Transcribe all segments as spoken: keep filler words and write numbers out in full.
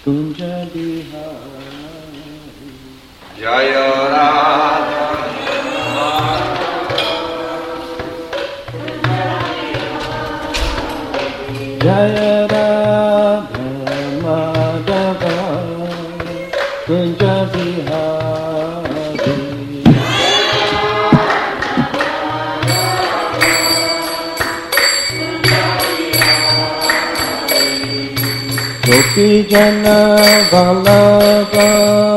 Kunja Bihari Jaya Radha Jaya Radha Madhava Kunja Bihari Gopi Jana Vallabha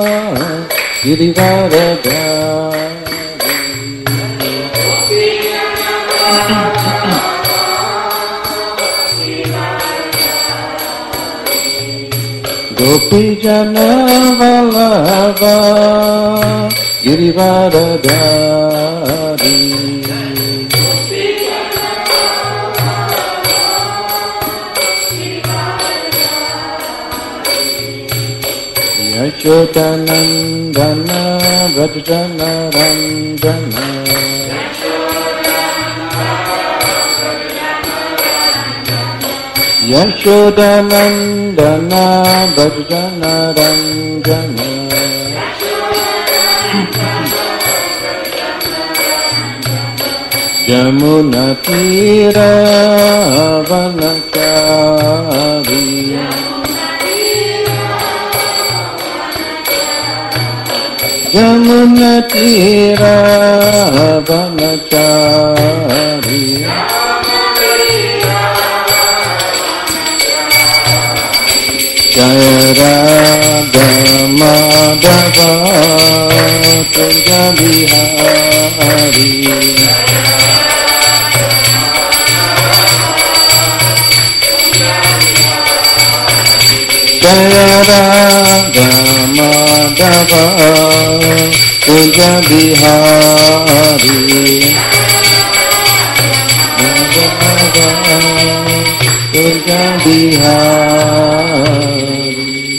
Girivaradhari Gopi Jana Vallabha Girivaradhari Yashodanandana Vrajana Ranjana Yashodanandana Vrajana Ranjana Jamuna Tira Vanachari Jamuna Tira Vanachari Jaya Radha Madhava Kunja Bihari Jaya Radha Madhava Kunja Bihari Kunja Bihari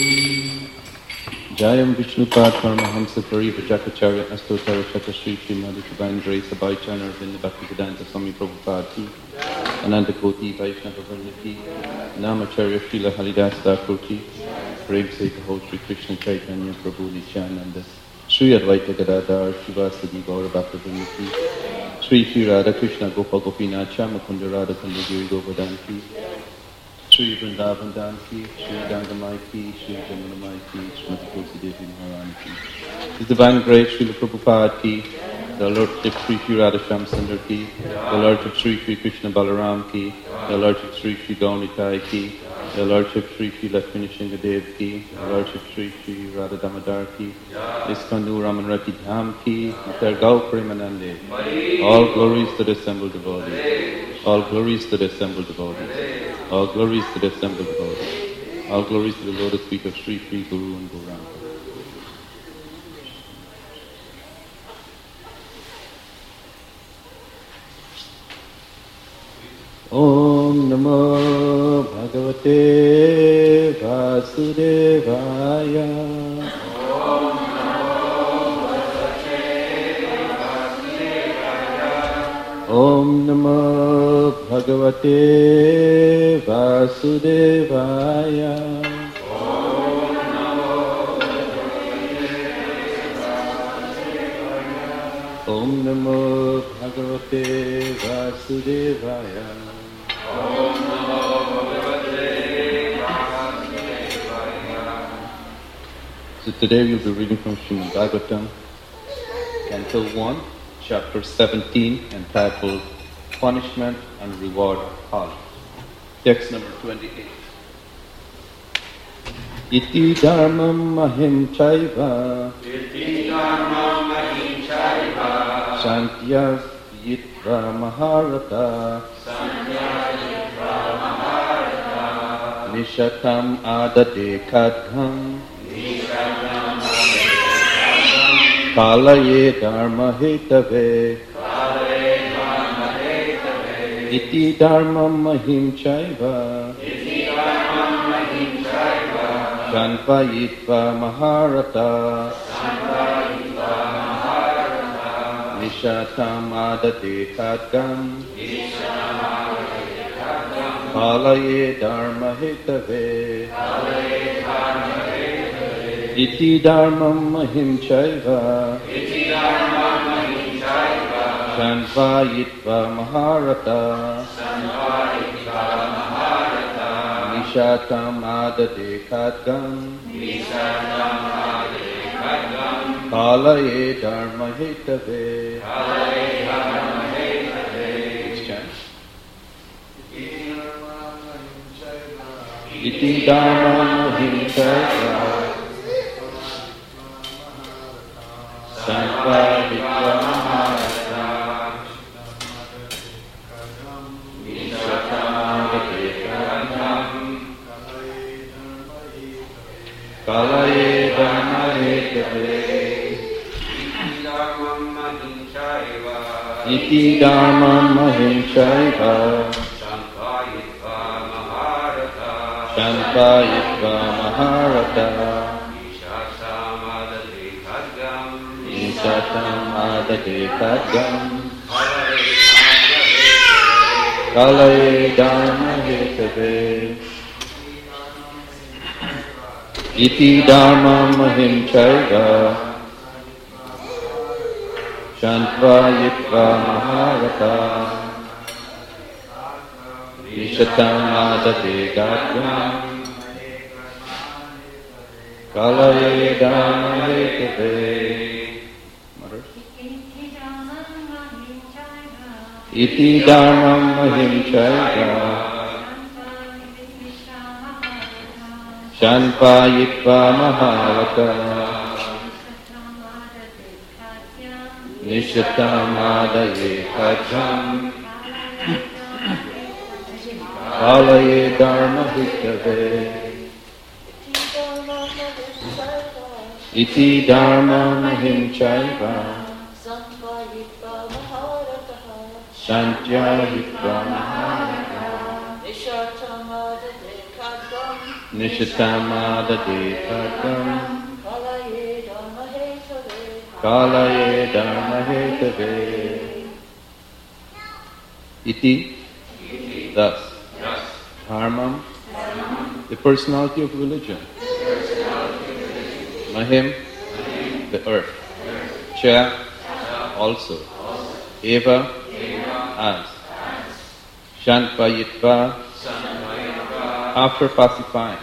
Jayam Vishnu Pad Paramahamsa Pariva Jakacharya Astotara Shata Shri Shri Madhu Divine Grace Abhay Chana Ravinda Bhakti Vedanta Swami Prabhupada Ki Ananda Koti Vaishnava Varna Ki Namacharya Srila Haridas Thakur Ki Prem Se Kaho Shri Krishna Chaitanya Prabhu Nityananda Shri Advaita Gadadhar Shivasadi Gaura Bhakta Varna Ki Shri Shri Radha Krishna Gopal Gopinath Chamakunda Radha Kunda Giri Govardhan Ki Shri Vrindavan Dan Ki, Shri Gangamai Ki, Shri Jamunamai Ki, Srimati Tulsi Devi Maharani Ki. His Divine Grace Srila Prabhupada Ki, the Lordship Sri Sri Radhasham Sundar Ki, the Lordship Sri Sri Krishna Balaram Ki, the Lordship Sri Sri Gaunitai Ki, the Lordship Sri Sri Lakshmi Shingadev Ki, the Lordship Sri Sri Radha Damodar Ki, Iskandu Raman Rati Dham Ki, Mr. Gau Premanande. All glories to the assembled devotees. All glories to the assembled devotees. All glories to the assembled devotees. All glories to the lotus feet of Sri Sri Guru and Gauranga. Om Namo Bhagavate Vasudevaya. Om Namo Bhagavate Vasudevaya. Om Namo Bhagavate Vasudevaya. Om Namo Bhagavate Vasudevaya. Om Namo Bhagavate Vasudevaya. So today we'll be reading from Srimad Bhagavatam, Canto one, Chapter seventeen, entitled Punishment and Reward of Kali. Text number twenty-eight. Iti dharmam mahim chaiva Iti dharmam mahim chaiva Santyas yitva maharata Sanyayitra maharata Nishatam adade kadham Nishatam Kalaye dharma hetave Kalaye dharma hetave Iti dharmam mahim chaiva Iti dharmam mahim chaiva Shanpayitva maharata Sanyayitra maharata Nishatam adade kadham Nishatam adade kadham Kalaye Dharma Hetave Iti Dharmam Mahim Chaiva Shanvayitva Maharata Nishatam Adade Khadgam Kalaye Dharma Hetave. Next chant. Iti Dharma Mahim Chaiva Shanvayitva Maharata Nishatam Adade Khadgam Kalaye Dharma Hetave. Iti Dharma Mahim Chaiva Shanvayitva Maharata Nishatam Adade Khadgam Kalaye Dharma Hetave. Iti Dharma Mahim Chaiva Shanvayitva Maharata Nishatam Adade Khadgam Kalaye Dharma Hetave. Iti Dharma Mahim Chaiva Shanvayitva Maharata Nishatam Adade Khadgam Kalaye Dharma Hetave. Iti Dharma Mahim Chaiva Shanvayitva Maharata Nishatam Adade Khadgam Kalaye Dharma Hetave. Iti, thus. Dharmam, the personality of religion. Mahim, the earth. Cha, also. Eva, as. Shanvayitva, after pacifying.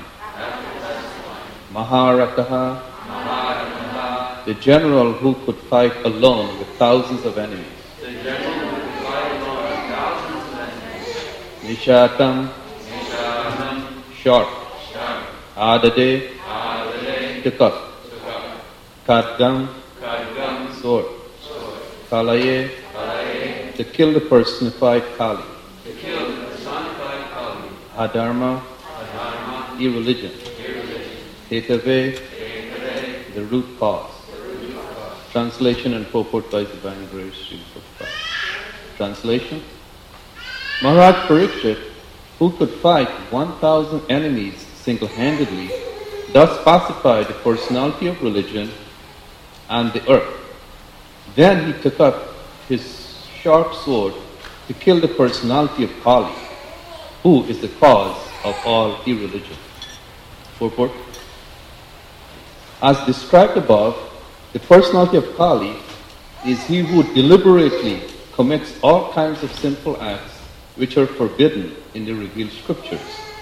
Maharataha, the general who could fight alone with thousands of enemies. The general who could fight alone with thousands of enemies. Nishatam, Nishatam, short. Short. Adade, Adade, took up. Khadgam, Khadgam, sword. Sword. Kalaye, Kalaye, to kill the personified Kali. To kill the personified Kali. Adharma, Adharma, irreligion. Irreligion. Hetave, Hetave, the root cause. Translation and purport by Divine Grace Srila Prabhupada. Translation. Maharaj Parikshit, who could fight one thousand enemies single-handedly, thus pacified the personality of religion and the earth. Then he took up his sharp sword to kill the personality of Kali, who is the cause of all irreligion. Purport. As described above, the personality of Kali is he who deliberately commits all kinds of sinful acts which are forbidden in the revealed scriptures.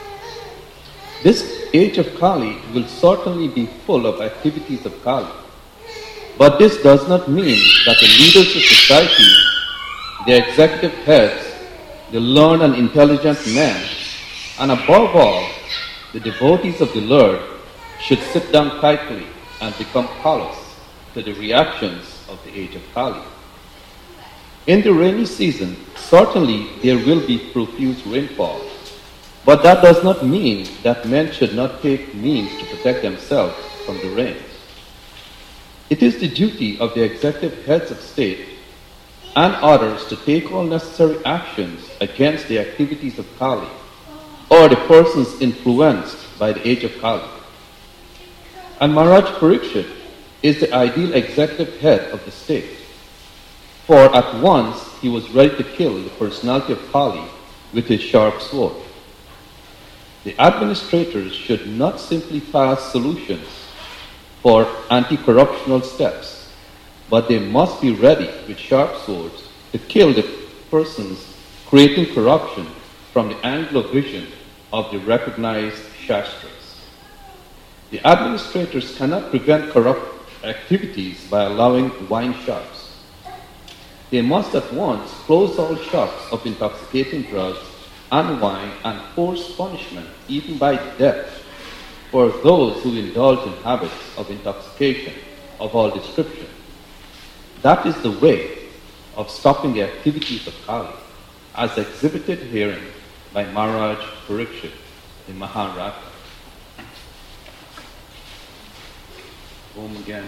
This age of Kali will certainly be full of activities of Kali. But this does not mean that the leaders of society, the executive heads, the learned and intelligent men, and above all, the devotees of the Lord should sit down tightly and become callous to the reactions of the age of Kali. In the rainy season, certainly there will be profuse rainfall, but that does not mean that men should not take means to protect themselves from the rains. It is the duty of the executive heads of state and others to take all necessary actions against the activities of Kali or the persons influenced by the age of Kali. And Maharaj Parikshit is the ideal executive head of the state, for at once he was ready to kill the personality of Kali with his sharp sword. The administrators should not simply pass solutions for anti-corruptional steps, but they must be ready with sharp swords to kill the persons creating corruption from the angle of vision of the recognized Shastras. The administrators cannot prevent corrupt activities by allowing wine shops. They must at once close all shops of intoxicating drugs and wine and force punishment, even by death, for those who indulge in habits of intoxication of all description. That is the way of stopping the activities of Kali, as exhibited herein by Maharaj Parikshit in Maharata. Om Gyan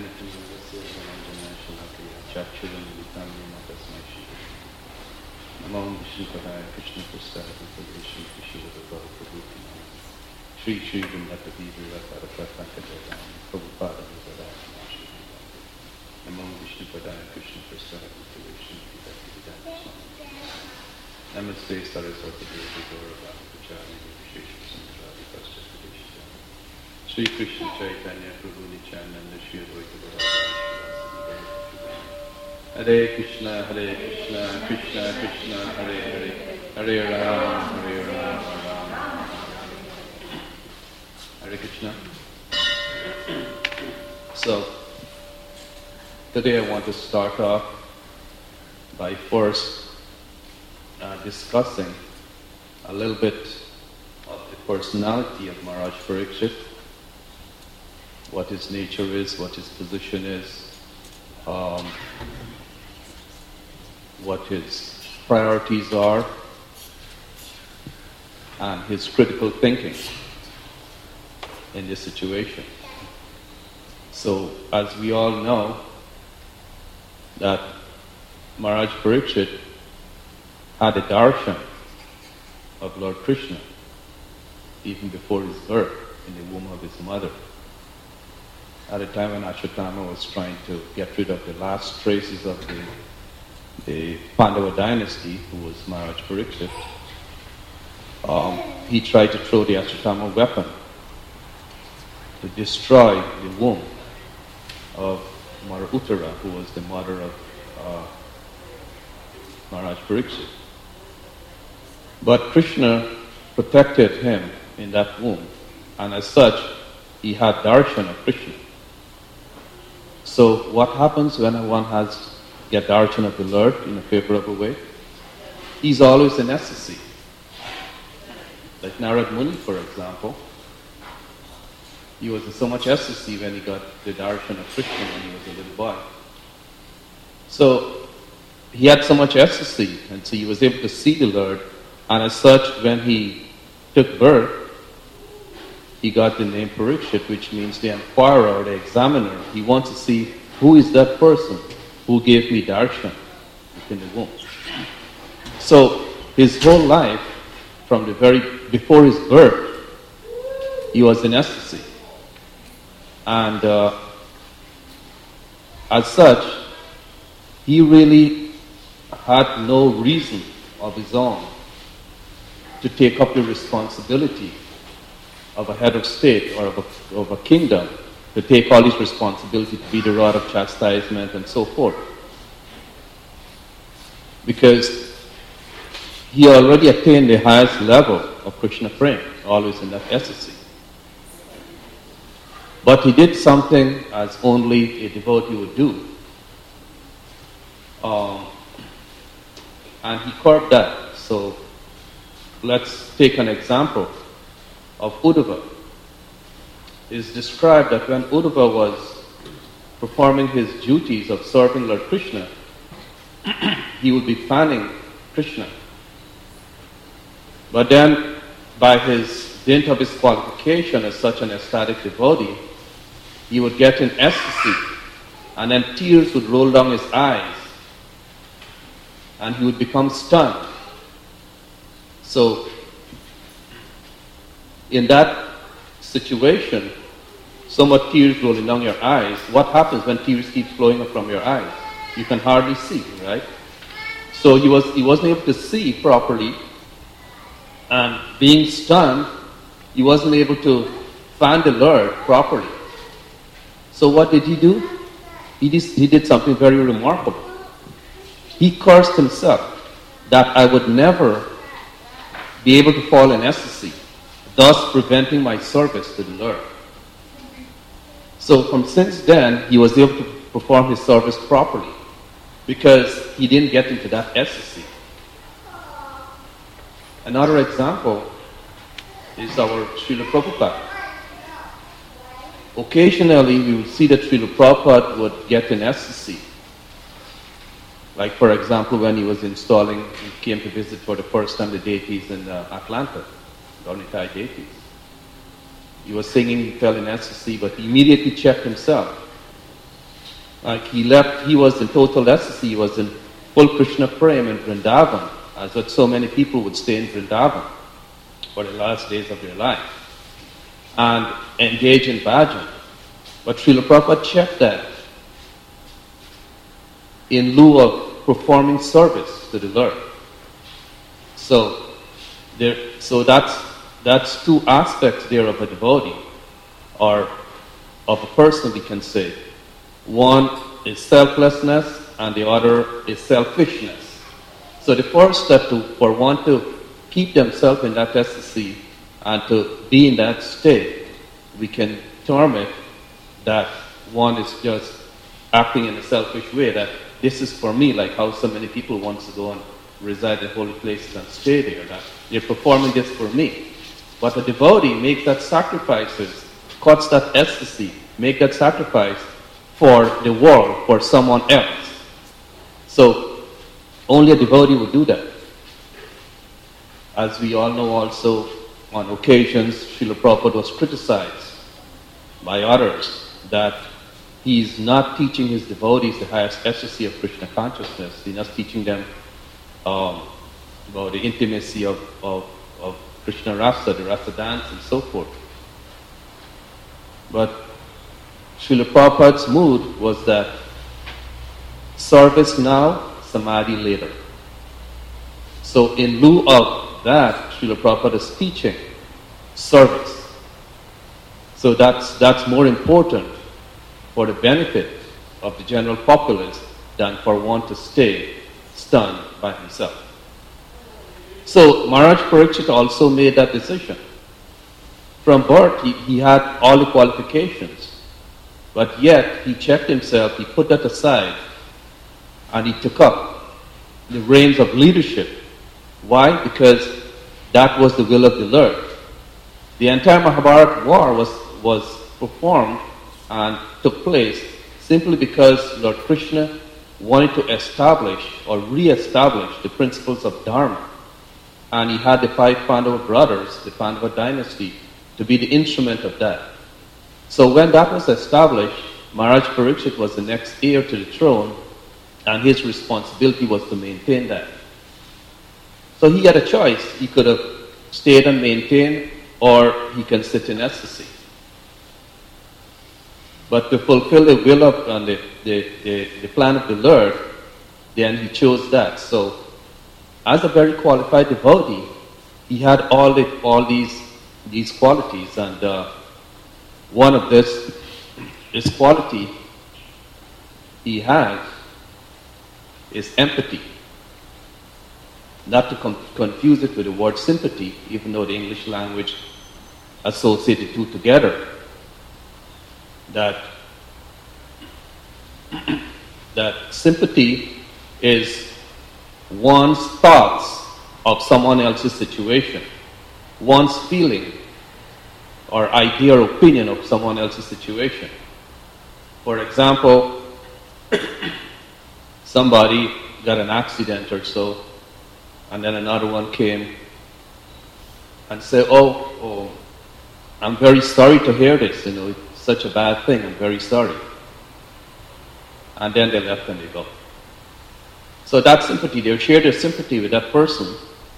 Namo Vishnu Padaya Krishna Prasada Vishnu Vishnu Shri Shri Vindata Devi Ratara Prataka Prabhupada Vizara Namo Vishnu Padaya Krishna Prasada Vishnu Vishnu Namaste Saraswati Devi Gaurava Pachari Vishesha Samajari Pascha Kadesha Shri Krishna Chaitanya Prabhu Nityananda Shri Advaita Gadadhara Hare Krishna Hare Krishna Krishna Krishna Hare Hare Hare Rama Hare Rama Rama Hare Krishna. So today I want to start off by first uh, discussing a little bit of the personality of Maharaj Parikshit, what his nature is, what his position is, um, what his priorities are, and his critical thinking in this situation. So, as we all know, that Maharaj Parikshit had a darshan of Lord Krishna even before his birth in the womb of his mother. At a time when Ashwatthama was trying to get rid of the last traces of the, the Pandava dynasty, who was Maharaj Parikshit, um, he tried to throw the Ashwatthama weapon to destroy the womb of Mara Uttara, who was the mother of uh, Maharaj Parikshit. But Krishna protected him in that womb, and as such, he had darshan of Krishna. So what happens when one has get darshan of the Lord in a favorable way? He's always in ecstasy. Like Narad Muni, for example, he was in so much ecstasy when he got the darshan of Krishna when he was a little boy. So he had so much ecstasy, and so he was able to see the Lord, and as such, when he took birth, he got the name Parikshit, which means the inquirer or the examiner. He wants to see who is that person who gave me darshan in the womb. So his whole life, from the very before his birth, he was in ecstasy, and uh, as such, he really had no reason of his own to take up the responsibility of a head of state or of a, of a kingdom, to take all his responsibility to be the rod of chastisement and so forth. Because he already attained the highest level of Krishna prema, always in that ecstasy. But he did something as only a devotee would do. Um, and he curbed that. So let's take an example of Uddhava. It is described that when Uddhava was performing his duties of serving Lord Krishna, he would be fanning Krishna. But then, by his dint of his qualification as such an ecstatic devotee, he would get in ecstasy, and then tears would roll down his eyes, and he would become stunned. So, in that situation, so much tears rolling down your eyes, what happens when tears keep flowing up from your eyes? You can hardly see, right? So he was he wasn't able to see properly, and being stunned, he wasn't able to find the Lord properly. So what did he do? He did, he did something very remarkable. He cursed himself that I would never be able to fall in ecstasy, thus preventing my service to the Lord. So from since then, he was able to perform his service properly because he didn't get into that ecstasy. Another example is our Srila Prabhupada. Occasionally, we would see that Srila Prabhupada would get in ecstasy. Like, for example, when he was installing, he came to visit for the first time the deities in uh, Atlanta, the Ornitai deities. He was singing, he fell in ecstasy, but he immediately checked himself. Like, he left, he was in total ecstasy, he was in full Krishna Prem in Vrindavan, as what so many people would stay in Vrindavan for the last days of their life and engage in bhajan. But Srila Prabhupada checked that in lieu of performing service to the Lord. So, there, so that's that's two aspects there of a devotee, or of a person, we can say. One is selflessness, and the other is selfishness. So the first step to, for one to keep themselves in that ecstasy and to be in that state, we can term it that one is just acting in a selfish way, that this is for me, like how so many people want to go and reside in holy places and stay there, that they're performing this for me. But a devotee makes that sacrifices, cuts that ecstasy, make that sacrifice for the world, for someone else. So only a devotee would do that. As we all know also, on occasions, Srila Prabhupada was criticized by others that he is not teaching his devotees the highest ecstasy of Krishna consciousness. He's not teaching them um, about the intimacy of, of, of Krishna Rasa, the Rasa dance, and so forth. But Srila Prabhupada's mood was that service now, samadhi later. So in lieu of that, Srila Prabhupada is teaching service. So that's that's more important for the benefit of the general populace than for one to stay stunned by himself. So Maharaj Parikshit also made that decision. From birth, he, he had all the qualifications, but yet he checked himself, he put that aside, and he took up the reins of leadership. Why? Because that was the will of the Lord. The entire Mahabharata war was, was performed and took place simply because Lord Krishna wanted to establish or re-establish the principles of Dharma. And he had the five Pandava brothers, the Pandava dynasty, to be the instrument of that. So when that was established, Maharaj Parikshit was the next heir to the throne, and his responsibility was to maintain that. So he had a choice. He could have stayed and maintained, or he can sit in ecstasy. But to fulfill the will of and the, the, the, the plan of the Lord, then he chose that. So as a very qualified devotee, he had all the, all these these qualities, and uh, one of this this quality he has is empathy. Not to com- confuse it with the word sympathy, even though the English language associates the two together. That that sympathy is one's thoughts of someone else's situation, one's feeling or idea or opinion of someone else's situation. For example, somebody got an accident or so, and then another one came and said, oh, oh, I'm very sorry to hear this, you know, it's such a bad thing, I'm very sorry. And then they left and they go. So that's sympathy. They share their sympathy with that person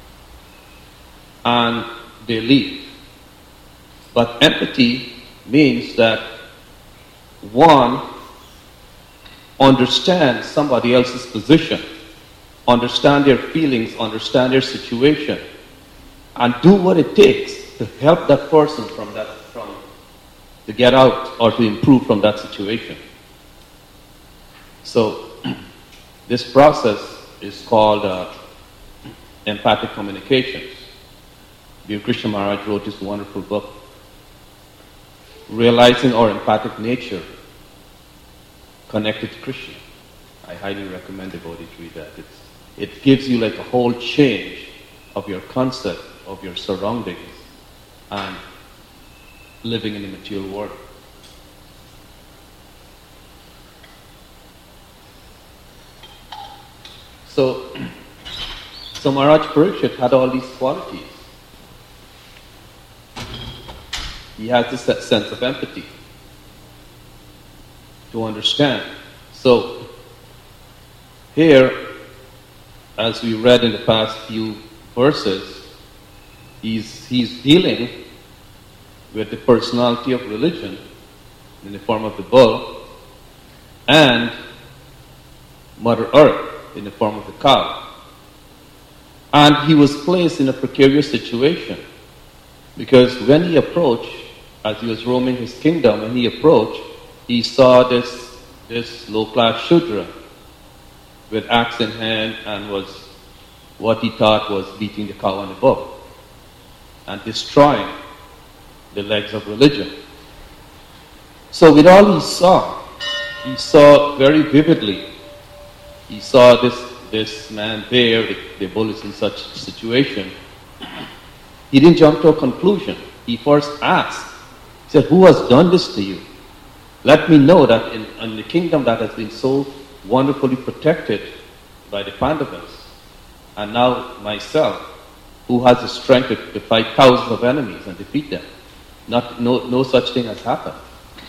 and they leave. But empathy means that one understands somebody else's position, understand their feelings, understand their situation, and do what it takes to help that person from that, from to get out or to improve from that situation. So this process is called uh, empathic communications. Dear Krishna Maharaj wrote this wonderful book, Realizing Our Empathic Nature, Connected to Krishna. I highly recommend devotees read that. It's, it gives you like a whole change of your concept, of your surroundings, and living in the material world. So, so Maharaj Parikshit had all these qualities. He has this sense of empathy to understand. So, here, as we read in the past few verses, he's, he's dealing with the personality of religion in the form of the bull and Mother Earth in the form of the cow. And he was placed in a precarious situation because when he approached, as he was roaming his kingdom, when he approached, he saw this, this low-class Shudra with axe in hand and was what he thought was beating the cow on the bull and destroying the legs of religion. So with all he saw, he saw very vividly, he saw this, this man there, the, the bull is in such a situation. He didn't jump to a conclusion. He first asked, he said, who has done this to you? Let me know that in, in the kingdom that has been so wonderfully protected by the Pandavas, and now myself, who has the strength to, to fight thousands of enemies and defeat them. Not, no, no such thing has happened.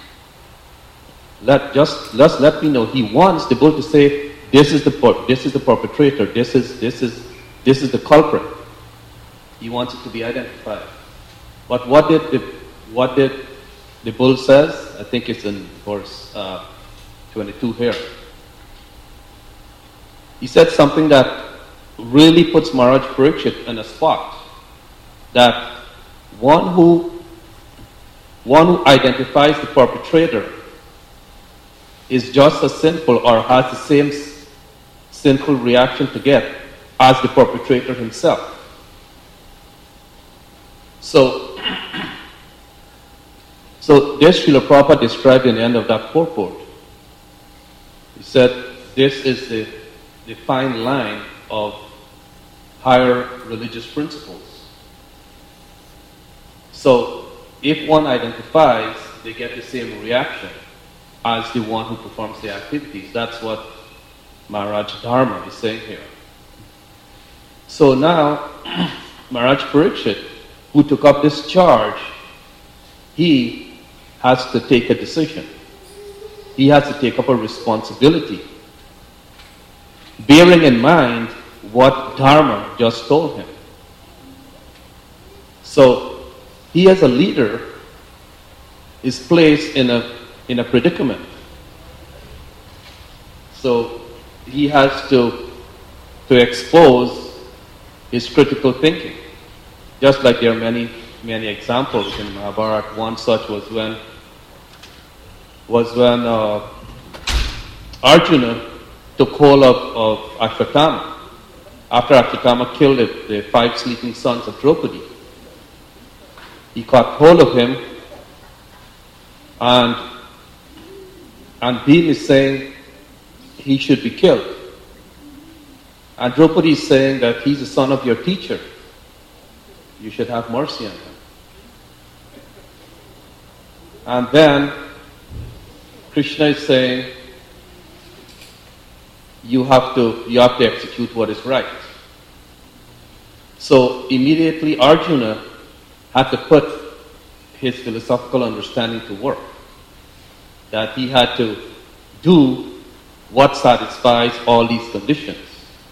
Let just, just let me know. He wants the bull to say, this is the this is the perpetrator, this is this is this is the culprit. He wants it to be identified. But what did the what did the bull says? I think it's in verse uh, twenty-two here. He said something that really puts Maharaj Parikshit in a spot. That one who one who identifies the perpetrator is just as sinful or has the same sinful reaction to get as the perpetrator himself. So, so this Srila Prabhupada described in the end of that purport. He said, this is the, the fine line of higher religious principles. So, if one identifies, they get the same reaction as the one who performs the activities. That's what Maharaj Dharma is saying here. So now, Maharaj Parikshit, who took up this charge, he has to take a decision. He has to take up a responsibility, bearing in mind what Dharma just told him. So, he as a leader is placed in a in a predicament. So he has to to expose his critical thinking. Just like there are many, many examples in Mahabharata. One such was when was when uh, Arjuna took hold of, of Ashwatthama. After Ashwatthama killed the, the five sleeping sons of Draupadi, he caught hold of him, and and Bhima is saying he should be killed. And Draupadi is saying that he's the son of your teacher. You should have mercy on him. And then Krishna is saying you have to you have to execute what is right. So immediately Arjuna had to put his philosophical understanding to work. That he had to do what satisfies all these conditions.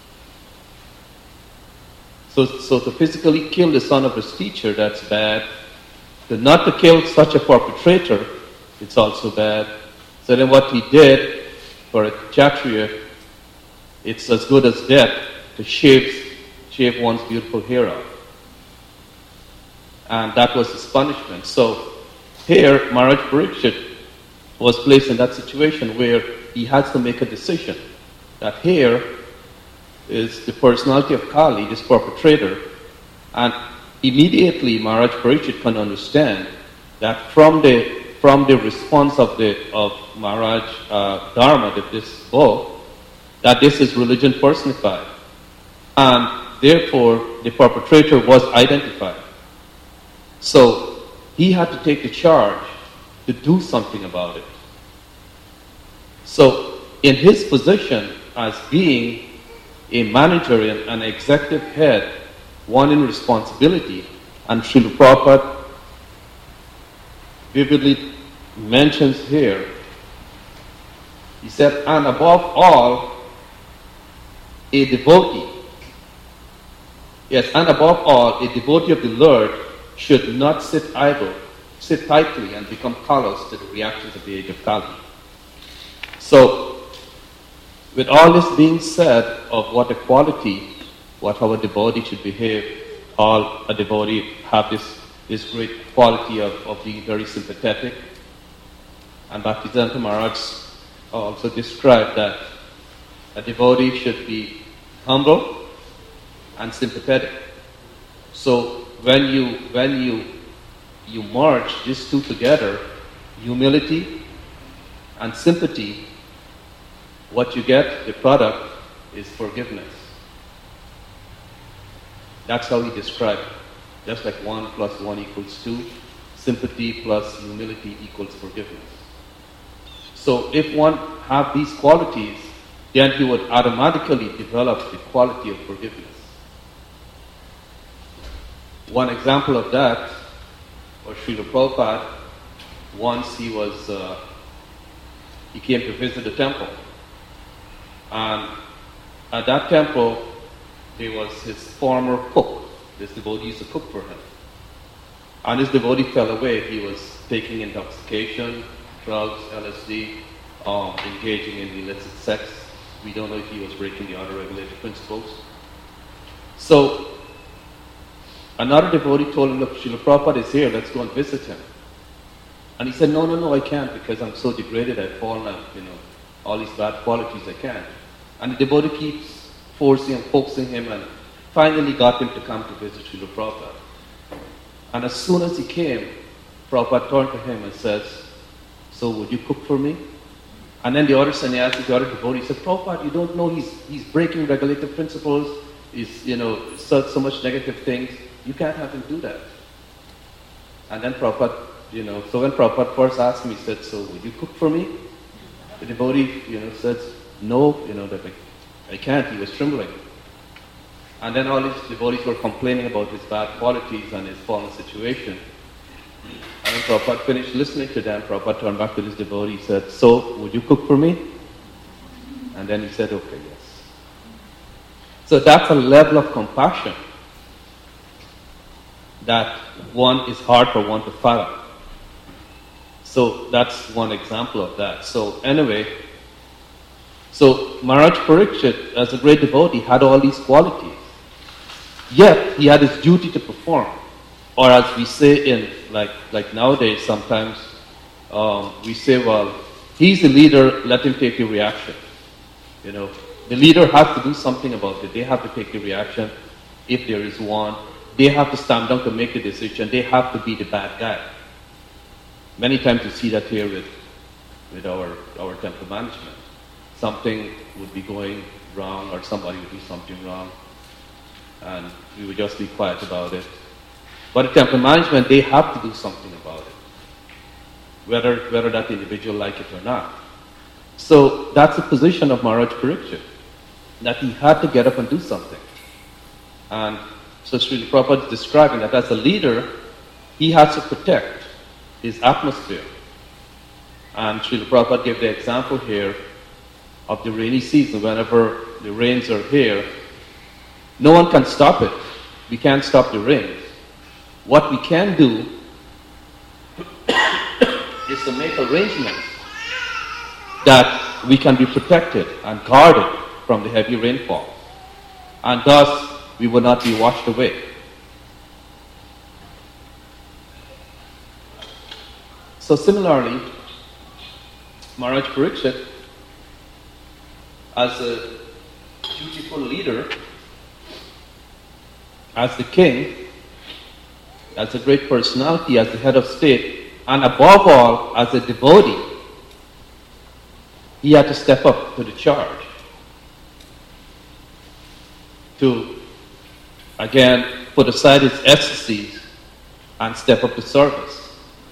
So, so to physically kill the son of his teacher, that's bad. To not to kill such a perpetrator, it's also bad. So then what he did for a Kshatriya, it's as good as death to shave, shave one's beautiful hair off. And that was his punishment. So here, Maharaj Parikshit was placed in that situation where he had to make a decision. That here is the personality of Kali, this perpetrator, and immediately Maharaj Parikshit can understand that from the from the response of the of Maharaj uh, Dharma, that this book, that this is religion personified, and therefore the perpetrator was identified. So he had to take the charge to do something about it. So in his position as being a manager and an executive head, one in responsibility, and Srila Prabhupada vividly mentions here, he said, and above all, a devotee, yes, and above all, a devotee of the Lord should not sit idle, sit tightly and become callous to the reactions of the age of Kali. So, with all this being said of what a quality, what how a devotee should behave, all a devotee have this, this great quality of, of being very sympathetic. And Bhaktisiddhanta Maharaj also described that a devotee should be humble and sympathetic. So when you when you you merge these two together, humility and sympathy, what you get, the product, is forgiveness. That's how he described it. Just like one plus one equals two, sympathy plus humility equals forgiveness. So if one have these qualities, then he would automatically develop the quality of forgiveness. One example of that was Srila Prabhupada. Once he was, uh, he came to visit the temple. And at that temple, there was his former cook. This devotee used to cook for him. And this devotee fell away. He was taking intoxication, drugs, L S D, um, engaging in illicit sex. We don't know if he was breaking the other regulated principles. So, another devotee told him, look, Srila Prabhupada is here, let's go and visit him. And he said, no, no, no, I can't because I'm so degraded, I've fallen out, you know, all these bad qualities, I can't. And the devotee keeps forcing and coaxing him and finally got him to come to visit Srila Prabhupada. And as soon as he came, Prabhupada turned to him and says, so would you cook for me? And then the other sannyasi, the other devotee said, Prabhupada, you don't know he's he's breaking regulative principles, he's, you know, said so much negative things, you can't have him do that. And then Prabhupada, you know, so when Prabhupada first asked him, he said, so would you cook for me? The devotee, you know, said, no, you know, that I, I can't, he was trembling. And then all his devotees were complaining about his bad qualities and his fallen situation. And when Prabhupada finished listening to them, Prabhupada turned back to his devotee, he said, so, would you cook for me? And then he said, okay, yes. So that's a level of compassion that one is hard for one to follow. So that's one example of that. So anyway, so Maharaj Parikshit, as a great devotee, had all these qualities. Yet, he had his duty to perform. Or as we say in, like like nowadays, sometimes um, we say, well, he's the leader, let him take the reaction. You know, the leader has to do something about it. They have to take the reaction if there is one. They have to stand down to make the decision. They have to be the bad guy. Many times you see that here with, with our, our temple management. Something would be going wrong or somebody would do something wrong and we would just be quiet about it. But the temple management, they have to do something about it, whether, whether that individual like it or not. So that's the position of Maharaj Parikshit, that he had to get up and do something. And so Srila Prabhupada is describing that as a leader, he has to protect his atmosphere. And Srila Prabhupada gave the example here of the rainy season. Whenever the rains are here, no one can stop it. We can't stop the rains. What we can do is to make arrangements that we can be protected and guarded from the heavy rainfall. And thus, we will not be washed away. So similarly, Maharaj Parikshit, as a dutiful leader, as the king, as a great personality, as the head of state, and above all, as a devotee, he had to step up to the charge to, again, put aside his ecstasies and step up to service.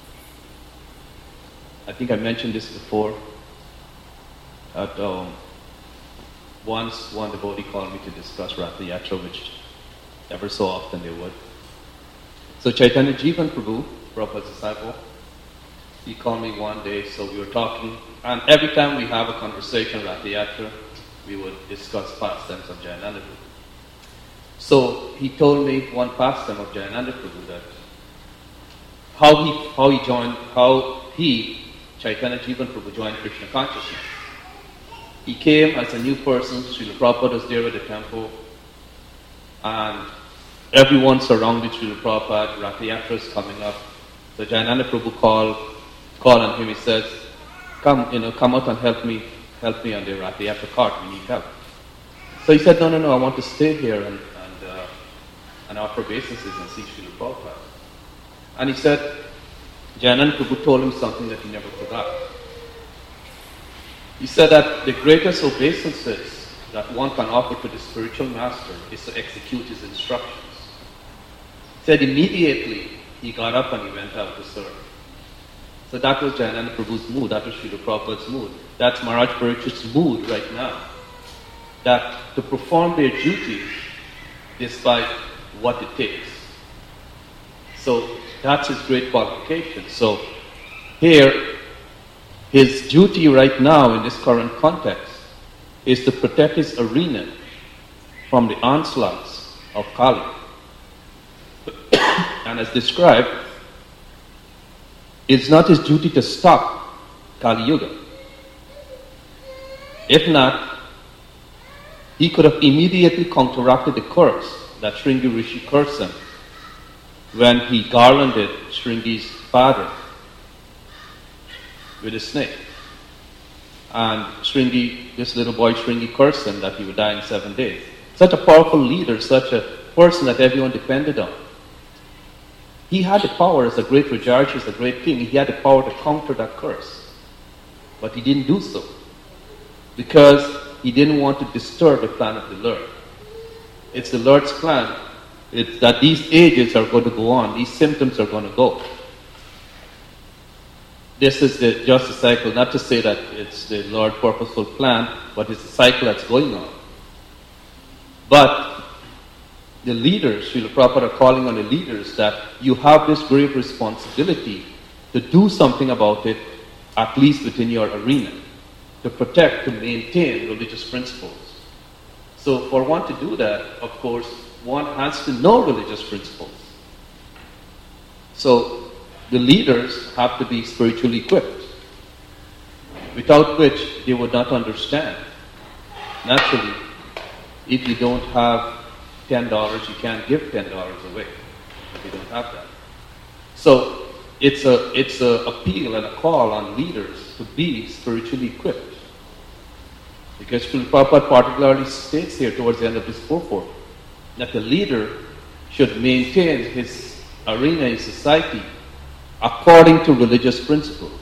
I think I mentioned this before. At, um, once one devotee called me to discuss Ratha Yatra, which ever so often they would. So Chaitanya Jivan Prabhu, Prabhupada's disciple, he called me one day, so we were talking, and every time we have a conversation about the Yatra, we would discuss pastimes of Jayananda Prabhu. So he told me one pastime of Jayananda Prabhu, that how he how he joined, how he, Chaitanya Jivan Prabhu, joined Krishna consciousness. He came as a new person. Srila Prabhupada was there at the temple, and everyone surrounded Srila Prabhupada. Ratha Yatra is coming up. So Jayananda Prabhu called, called on him. He says, "Come, you know, come out and help me, help me on the Ratha Yatra cart. We need help." So he said, "No, no, no. I want to stay here and and, uh, and offer obeisances and see Srila Prabhupada." And he said, Jayananda Prabhu told him something that he never forgot. He said that the greatest obeisances that one can offer to the spiritual master is to execute his instructions. He said immediately he got up and he went out to serve. So that was Jayananda Prabhu's mood, that was Srila Prabhupada's mood. That's Maharaj Parikshit's mood right now. That to perform their duties despite what it takes. So that's his great qualification. So here, his duty right now in this current context is to protect his arena from the onslaughts of Kali. And as described, it's not his duty to stop Kali Yuga. If not, he could have immediately counteracted the curse that Shringi Rishi cursed him when he garlanded Shringi's father with a snake. And Shringi, this little boy Shringi, cursed him that he would die in seven days. Such a powerful leader, such a person that everyone depended on. He had the power as a great Rajarshi, as a great king, he had the power to counter that curse. But he didn't do so, because he didn't want to disturb the plan of the Lord. It's the Lord's plan. It's that these ages are going to go on, these symptoms are going to go. This is the, just a cycle, not to say that it's the Lord's purposeful plan, but it's a cycle that's going on. But the leaders, Srila Prabhupada are calling on the leaders that you have this grave responsibility to do something about it, at least within your arena, to protect, to maintain religious principles. So for one to do that, of course, one has to know religious principles. So the leaders have to be spiritually equipped, without which they would not understand. Naturally, if you don't have ten dollars, you can't give ten dollars away if you don't have that. So it's a it's a appeal and a call on leaders to be spiritually equipped. Because Srila Prabhupada particularly states here towards the end of this purport that the leader should maintain his arena in society according to religious principles.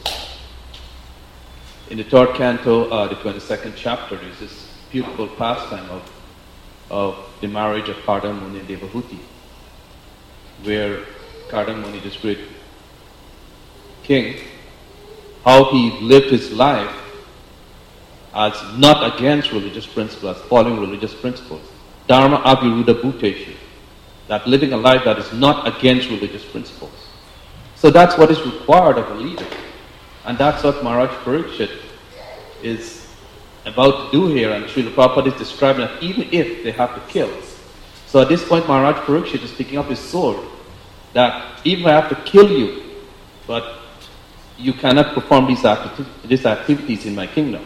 In the third canto, uh, the twenty-second chapter, there's this beautiful pastime of, of the marriage of Kardama Muni and Devahuti, where Kardama Muni, this great king, how he lived his life as not against religious principles, as following religious principles. Dharma aviruddha bhuteshu, that living a life that is not against religious principles. So that's what is required of a leader. And that's what Maharaj Parikshit is about to do here. And Srila Prabhupada is describing that even if they have to kill. So at this point, Maharaj Parikshit is picking up his sword, that even if I have to kill you, but you cannot perform these, acti- these activities in my kingdom.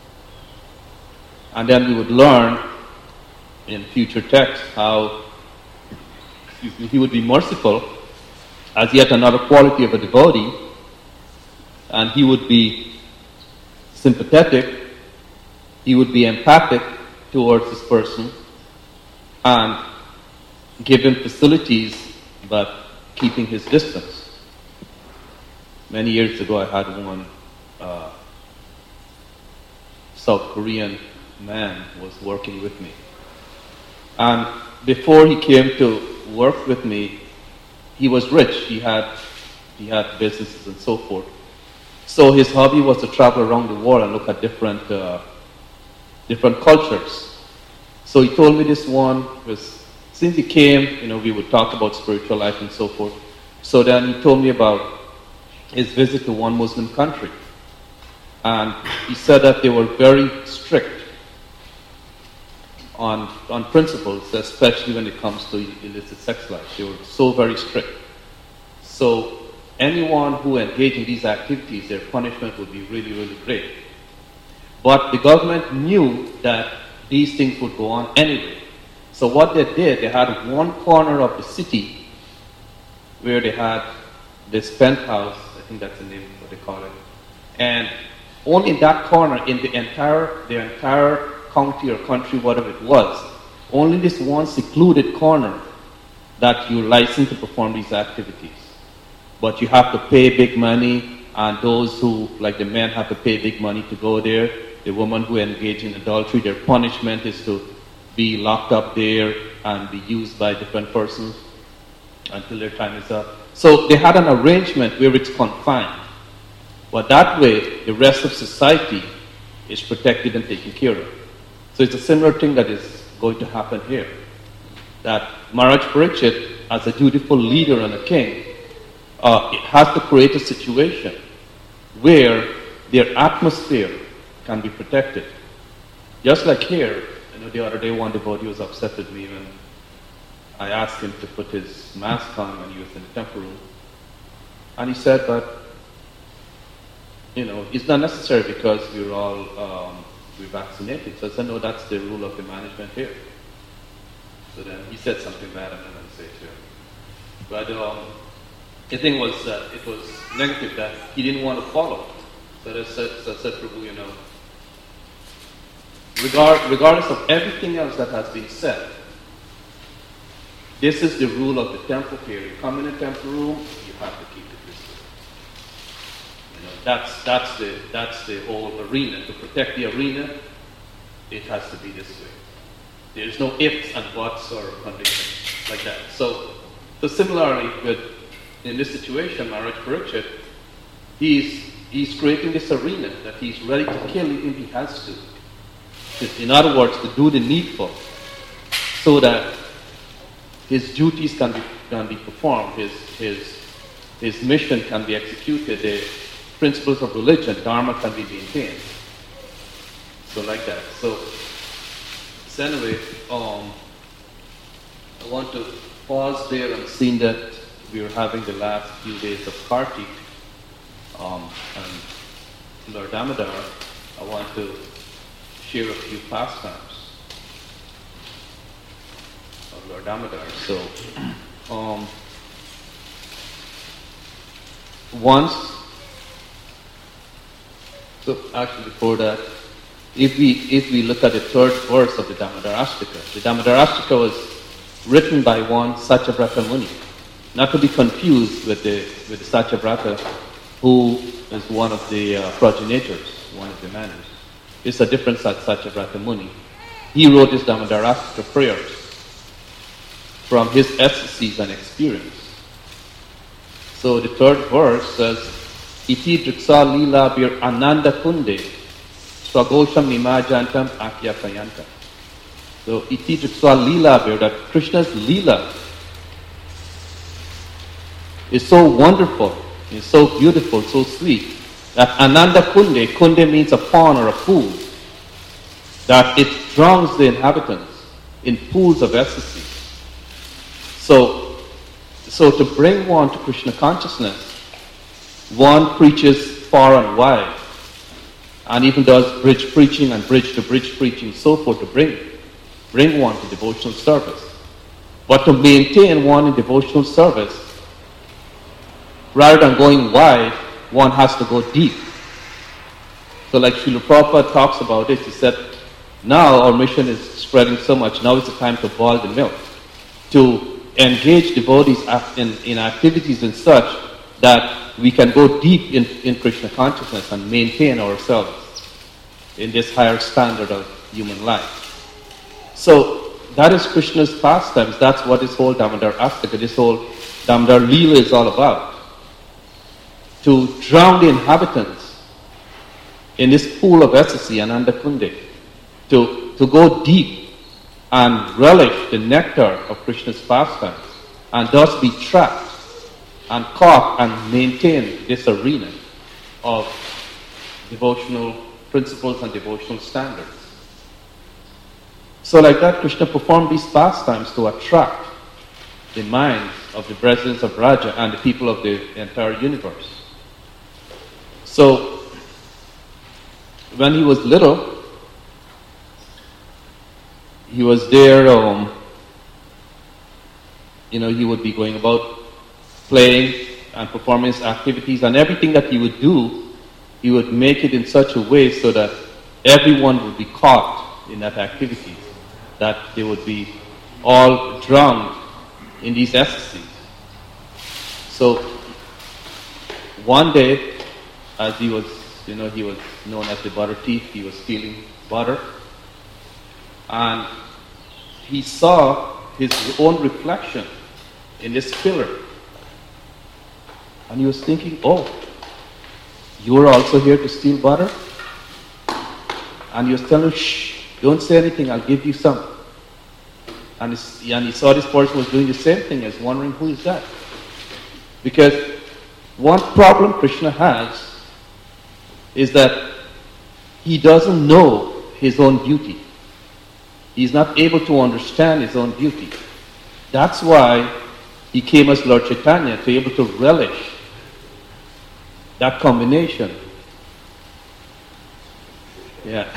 And then we would learn in future texts how he would be merciful as yet another quality of a devotee, and he would be sympathetic, he would be empathic towards this person, and give him facilities, but keeping his distance. Many years ago, I had one uh, South Korean man was working with me. And before he came to work with me, he was rich. He had he had businesses and so forth. So his hobby was to travel around the world and look at different uh, different cultures. So he told me this one was, since he came, you know, we would talk about spiritual life and so forth. So then he told me about his visit to one Muslim country. And he said that they were very strict on, on principles, especially when it comes to illicit sex life. They were so very strict. So anyone who engaged in these activities, their punishment would be really, really great. But the government knew that these things would go on anyway. So what they did, they had one corner of the city where they had this penthouse, I think that's the name of what they call it, and only in that corner, in the entire, the entire county or country, whatever it was, only this one secluded corner that you're licensed to perform these activities. But you have to pay big money, and those who, like the men, have to pay big money to go there. The women who engage in adultery, their punishment is to be locked up there and be used by different persons until their time is up. So they had an arrangement where it's confined. But that way, the rest of society is protected and taken care of. So it's a similar thing that is going to happen here. That Maharaj Parikshit, as a dutiful leader and a king, uh, it has to create a situation where their atmosphere can be protected. Just like here, you know, the other day one devotee was upset with me when I asked him to put his mask on when he was in the temple room. And he said, but, you know, it's not necessary because we're all um, we're vaccinated. So I said, no, that's the rule of the management here. So then he said something bad, I'm not going to say it here. But um, the thing was that it was negative, that he didn't want to follow. So I said, so I said, Prabhu, you know, regard, regardless of everything else that has been said, this is the rule of the temple here. You come in a temple room, you have to keep it this way. You know, that's that's the that's the whole arena. To protect the arena, it has to be this way. There's no ifs and buts or conditions like that. So, so similarly, with in this situation, Maharaj Parikshit, he's he's creating this arena that he's ready to kill if he has to. In other words, to do the needful, so that his duties can be can be performed, his his his mission can be executed, the principles of religion, dharma, can be maintained. So like that. So, so anyway, um, I want to pause there and seeing that we are having the last few days of Kartik um, and Lord Damodar, I want to share a few pastimes of Lord Damodar. So, um, once, so actually before that, if we if we look at the third verse of the Damodar Ashtaka, the Damodar Ashtaka was written by one Satyavrata Muni, not to be confused with the with the Satyavrata, who is one of the uh, progenitors, one of the manners. It's a different Sat Satyavrata Muni. He wrote this Damodar Ashtaka prayers from his ecstasies and experience. So the third verse says, Iti driksa lila bir ananda kunde swagosham nimajantam akyakayantam. So iti driksa lila bir, that Krishna's lila is so wonderful, is so beautiful, so sweet, that ananda kunde, kunde means a pond or a pool, that it drowns the inhabitants in pools of ecstasy. So, so to bring one to Krishna consciousness, one preaches far and wide, and even does bridge preaching and bridge to bridge preaching, so forth, to bring, bring one to devotional service. But to maintain one in devotional service, rather than going wide, one has to go deep. So like Srila Prabhupada talks about it, he said, now our mission is spreading so much, now is the time to boil the milk, to engage devotees in, in activities and such that we can go deep in, in Krishna consciousness and maintain ourselves in this higher standard of human life. So that is Krishna's pastimes. That's what this whole Damodar Astaka, this whole Damodar Leela is all about. To drown the inhabitants in this pool of ecstasy and Ananda Kunde. To, to go deep and relish the nectar of Krishna's pastimes and thus be trapped and caught and maintain this arena of devotional principles and devotional standards. So like that, Krishna performed these pastimes to attract the minds of the residents of Raja and the people of the entire universe. So when he was little, he was there, um, you know, he would be going about playing and performing his activities, and everything that he would do, he would make it in such a way so that everyone would be caught in that activity, that they would be all drowned in these ecstasies. So one day, as he was, you know, he was known as the butter thief, he was stealing butter, and he saw his own reflection in this pillar. And he was thinking, oh, you are also here to steal butter? And he was telling him, shh, don't say anything, I'll give you some. And, and he saw this person was doing the same thing, as wondering, who is that? Because one problem Krishna has is that he doesn't know his own beauty. He's not able to understand his own beauty. That's why he came as Lord Chaitanya, to be able to relish that combination. Yeah.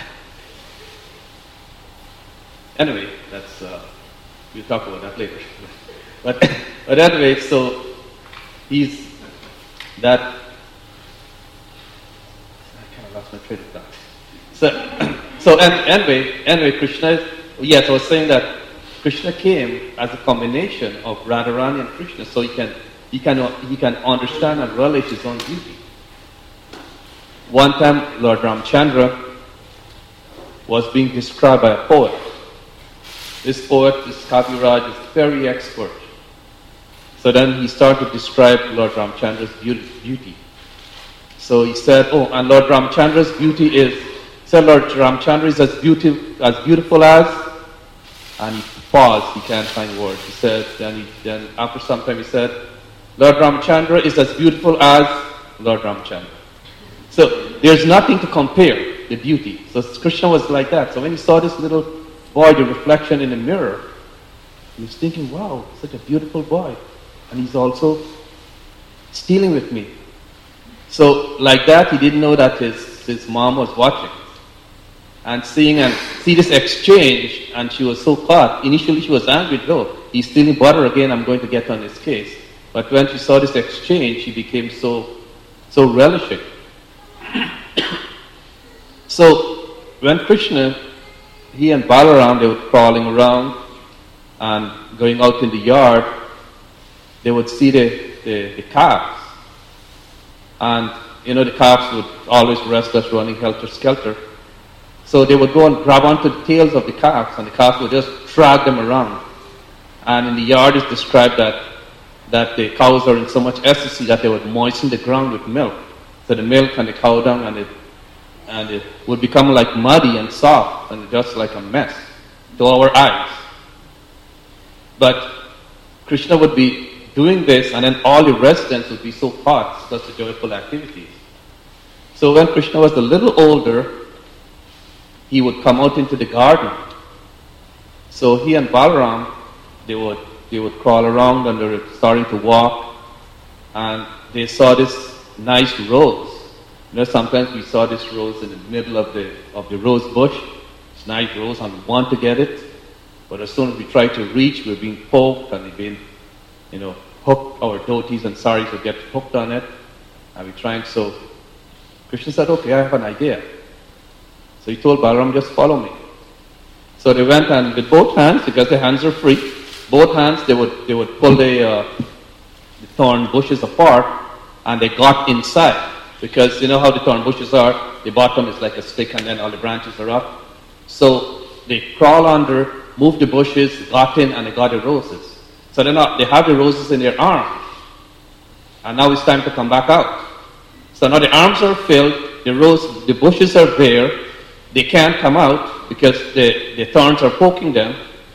Anyway, that's uh, we'll talk about that later. but but anyway, so he's that. I kind of lost my train of thought. So so and, anyway, anyway, Krishna. Yes, I was saying that Krishna came as a combination of Radharani and Krishna, so he can he can he can understand and relish his own beauty. One time, Lord Ramchandra was being described by a poet. This poet, this Kaviraj, is very expert. So then he started to describe Lord Ramchandra's beauty. So he said, oh, and Lord Ramchandra's beauty is, said Lord Ramchandra is as, beauty, as beautiful as, and he paused, he can't find words. He said, then, he, then after some time he said, Lord Ramchandra is as beautiful as Lord Ramchandra. So there's nothing to compare the beauty. So Krishna was like that. So when he saw this little boy, the reflection in the mirror, he was thinking, wow, such a beautiful boy. And he's also stealing with me. So like that, he didn't know that his, his mom was watching. And seeing and see this exchange, and she was so caught. Initially she was angry, no, he's stealing butter again, I'm going to get on his case. But when she saw this exchange, she became so, so relishing. So when Krishna, he and Balaram, they were crawling around and going out in the yard, they would see the, the, the calves. And, you know, the calves would always rest us running helter-skelter. So they would go and grab onto the tails of the calves, and the calves would just drag them around. And in the yard it's described that, that the cows are in so much ecstasy that they would moisten the ground with milk. So the milk and the cow dung and it, and it would become like muddy and soft and just like a mess to our eyes. But Krishna would be doing this, and then all the residents would be so hot, such a joyful activities. So when Krishna was a little older, he would come out into the garden. So he and Balaram, they would they would crawl around and they were starting to walk, and they saw this nice rose. You know, sometimes we saw this rose in the middle of the of the rose bush. It's nice rose, and we want to get it, but as soon as we try to reach, we're being poked and we're being, you know, hooked. Our dhotis and saris would get hooked on it, And we tried, so Krishna said, okay, I have an idea. So he told Balaram, just follow me. So they went, and with both hands, because their hands are free, both hands, they would they would pull the, uh, the thorn bushes apart, and they got inside. Because you know how the thorn bushes are, the bottom is like a stick, and then all the branches are up. So they crawl under, move the bushes, got in, and they got the roses. So they're not, they have the roses in their arms. And now it's time to come back out. So now the arms are filled, the rose, the bushes are there, they can't come out because the, the thorns are poking them.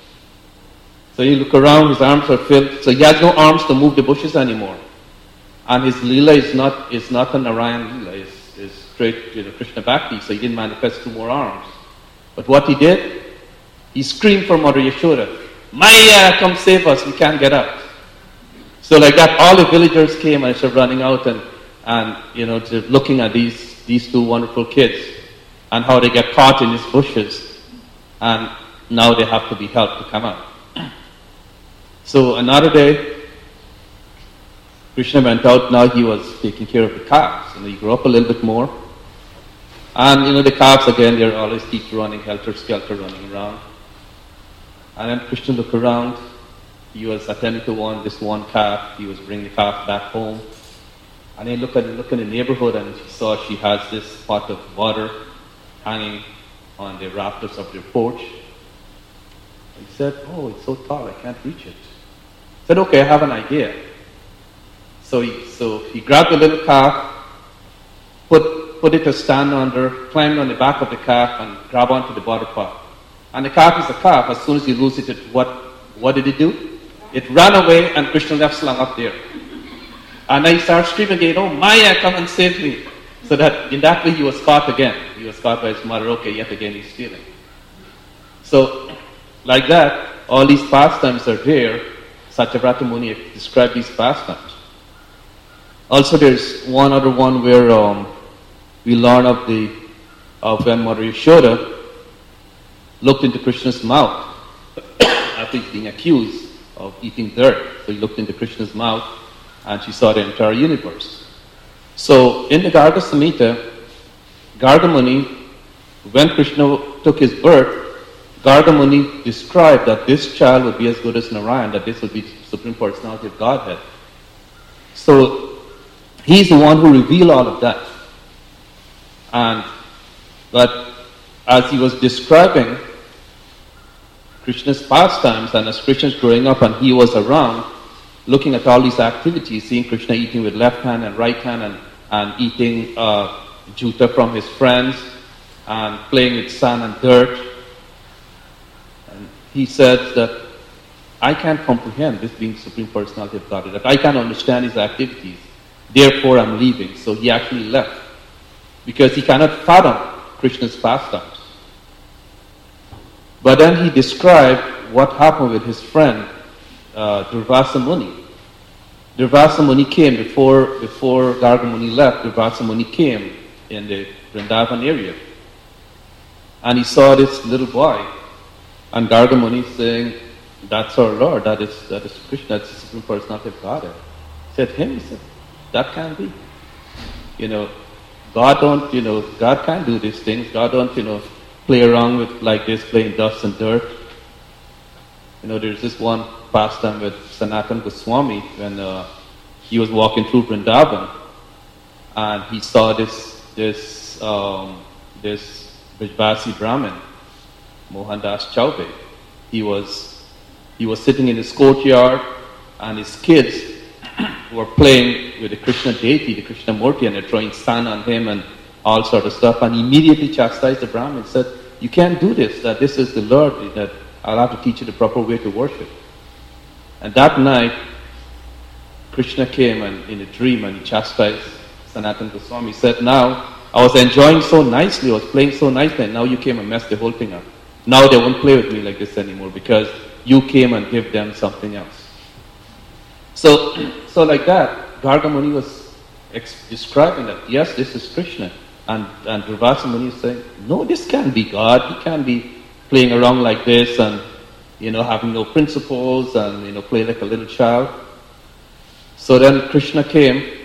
So you look around, his arms are filled, so he has no arms to move the bushes anymore. And his lila is not is not a Narayan lila, it's, it's straight, you know, Krishna Bhakti, so he didn't manifest two more arms. But what he did, he screamed for Mother Yashoda, Maya, come save us, we can't get out. So like that, all the villagers came and started running out and, and you know, looking at these, these two wonderful kids and how they get caught in these bushes. And now they have to be helped to come out. So another day, Krishna went out. Now he was taking care of the calves. You know, he grew up a little bit more. And, you know, the calves, again, they're always keep running, helter-skelter, running around. And then Krishna looked around. He was attending to one, this one calf. He was bringing the calf back home. And then look at look in the neighborhood, and he saw she has this pot of water hanging on the rafters of their porch. And he said, oh, it's so tall, I can't reach it. He said, okay, I have an idea. So he, so he grabbed the little calf, put, put it to stand under, climbed on the back of the calf, and grabbed onto the water pot. And the calf is a calf. As soon as you lose it, it what, what did it do? It ran away, and Krishna left slung up there. And then he started screaming again, oh, Maya, come and save me. So that in that way he was caught again. He was caught by his mother. Okay, yet again he's stealing. So, like that, all these pastimes are there. Satyavrata Muni described these pastimes. Also, there's one other one where um, we learn of the of when Mother Yashoda looked into Krishna's mouth after he's being accused of eating dirt. So he looked into Krishna's mouth, and she saw the entire universe. So in the Garga Samhita, Garga Muni, when Krishna took his birth, Garga Muni described that this child would be as good as Narayan, that this would be the Supreme Personality of Godhead. So he's the one who revealed all of that. And but as he was describing Krishna's pastimes, and as Krishna's growing up and he was around, looking at all these activities, seeing Krishna eating with left hand and right hand, and, and eating uh, juta from his friends, and playing with sand and dirt. And he said that, I can't comprehend this being Supreme Personality of Godhead, that I can't understand his activities, therefore I'm leaving. So he actually left, because he cannot fathom Krishna's pastimes. But then he described what happened with his friend, uh, Durvasa Muni. Durvasa Muni came before before Garga Muni left. Durvasa Muni came in the Vrindavan area, and he saw this little boy, and Garga Muni saying, "That's our Lord. That is that is Krishna. That's the Supreme Personality of Godhead." He said, "Him?" He said, "That can't be. You know, God don't. You know, God can't do these things. God don't. You know, play around with like this, playing dust and dirt." You know, there's this one pastime with Sanatana Goswami when uh, he was walking through Vrindavan, and he saw this this um, this Brajvasi Brahmin, Mohandas Chaubey. He was he was sitting in his courtyard, and his kids were playing with the Krishna deity, the Krishna Murti, and they're throwing sand on him and all sort of stuff. And he immediately chastised the Brahmin and said, "You can't do this. That this is the Lord. That I'll have to teach you the proper way to worship." And that night, Krishna came and in a dream and he chastised Sanatana Goswami. He said, "Now, I was enjoying so nicely, I was playing so nicely, and now you came and messed the whole thing up. Now they won't play with me like this anymore because you came and gave them something else." So, so like that, Garga Muni was ex- describing that, yes, this is Krishna. And, and Durvasa Muni is saying, no, this can't be God. He can't be playing around like this and, you know, having no principles and, you know, play like a little child. So then Krishna came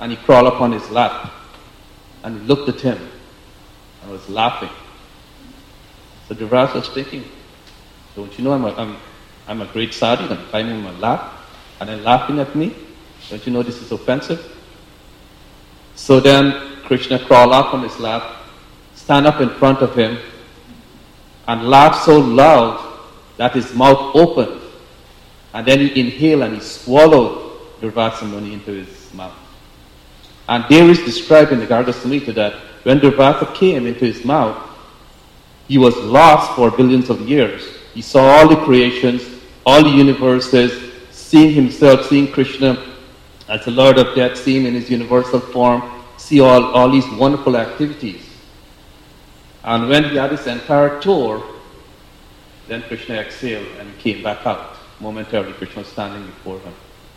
and he crawled up on his lap, and he looked at him, and was laughing. So Dhritarashtra was thinking, don't you know I'm a, I'm, I'm a great sadhu, I'm climbing on my lap, and then laughing at me? Don't you know this is offensive? So then Krishna crawled up on his lap, stand up in front of him, and laughed so loud that his mouth opened. And then he inhaled and he swallowed Durvasa Muni into his mouth. And there is described in the Garga Samhita that when Durvasa came into his mouth, he was lost for billions of years. He saw all the creations, all the universes, seeing himself, seeing Krishna as the Lord of Death, seeing him in his universal form, see all, all these wonderful activities. And when he had his entire tour, then Krishna exhaled and he came back out. Momentarily, Krishna was standing before him.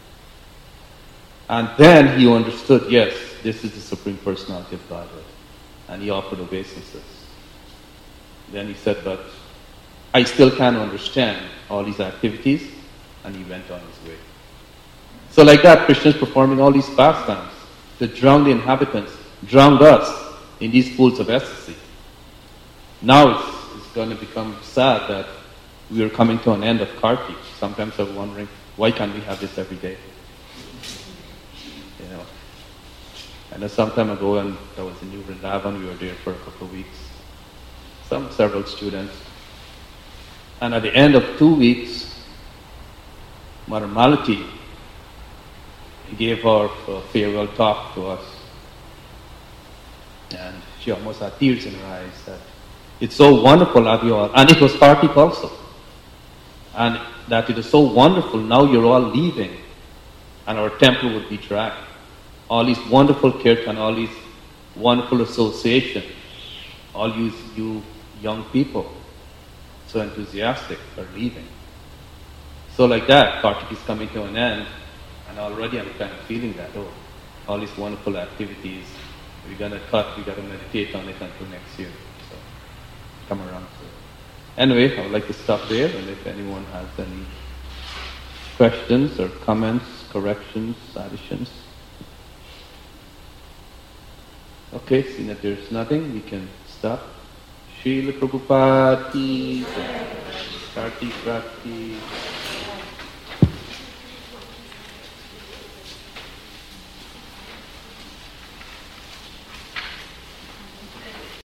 And then he understood, yes, this is the Supreme Personality of Godhead. And he offered obeisances. Then he said, but I still can't understand all these activities. And he went on his way. So like that, Krishna is performing all these pastimes to drown the inhabitants, drown us in these pools of ecstasy. Now it's, it's going to become sad that we are coming to an end of Kartik. Sometimes I'm wondering, why can't we have this every day? You know, I know some time ago when I was in New Vrindavan, we were there for a couple of weeks. Some several students. And at the end of two weeks, Mother Malati gave her a farewell talk to us. And she almost had tears in her eyes that it's so wonderful of you all. And it was Kartik also. And that it is so wonderful, now you're all leaving. And our temple would be dry. All these wonderful kirtan, all these wonderful association, all you, you young people, so enthusiastic, are leaving. So like that, Kartik is coming to an end. And already I'm kind of feeling that, oh, all these wonderful activities, we're going to cut, we're going to meditate on it until next year. So, come around. So. Anyway, I would like to stop there, and if anyone has any questions or comments, corrections, additions. Okay, seeing that there's nothing, we can stop. Srila Prabhupada ki, Kartik Rakhi.